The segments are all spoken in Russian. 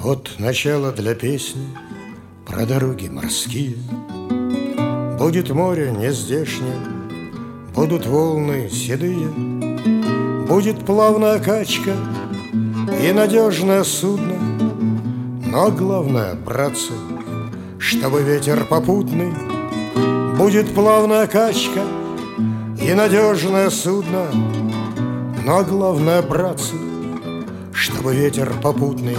Вот начало для песни про дороги морские. Будет море нездешнее, будут волны седые, будет плавная качка и надежное судно. Но главное, братцы, чтобы ветер попутный. Будет плавная качка и надежное судно. Но главное, братцы, чтобы ветер попутный.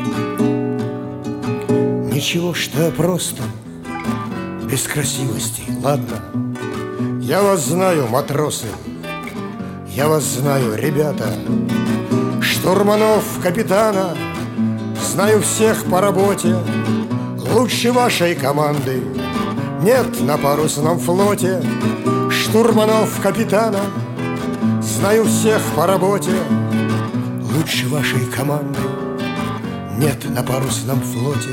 Ничего, что я просто без красивости, ладно? Я вас знаю, матросы, я вас знаю, ребята, штурманов, капитана, знаю всех по работе. Лучше вашей команды нет на парусном флоте. Штурманов, капитана, знаю всех по работе. Лучше вашей команды нет на парусном флоте.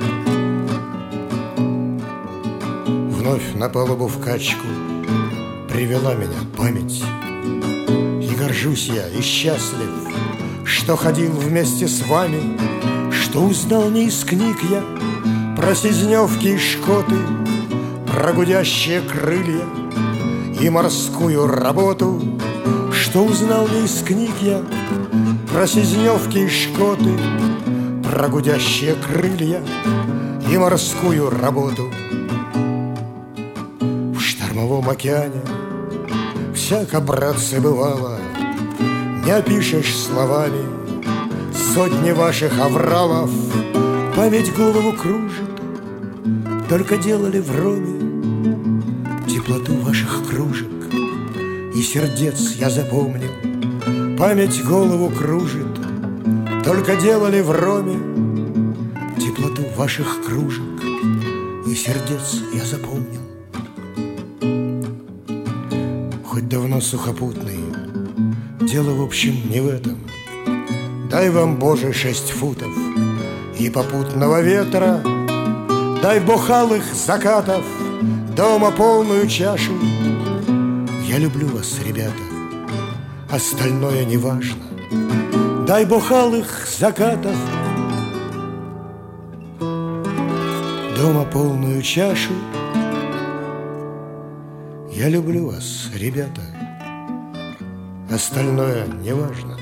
Вновь на палубу в качку привела меня память. И горжусь я и счастлив, что ходил вместе с вами, что узнал не из книг я про сизневки и шкоты, про гудящие крылья и морскую работу. Что узнал не из книг я про сизневки и шкоты, про гудящие крылья и морскую работу. В штормовом океане всяко, братцы, бывало, не опишешь словами сотни ваших авралов. Память голову кружит, только делали в роме теплоту ваших кружек и сердец я запомнил. Память голову кружит, только делали в роме теплоту ваших кружек и сердец я запомнил. Хоть давно сухопутный, дело в общем не в этом. Дай вам, Боже, 6 футов и попутного ветра, дай Бог алых закатов, дома полную чашу. Я люблю вас, ребята, остальное не важно. Дай Бог алых закатов, дома полную чашу. Я люблю вас, ребята, остальное не важно.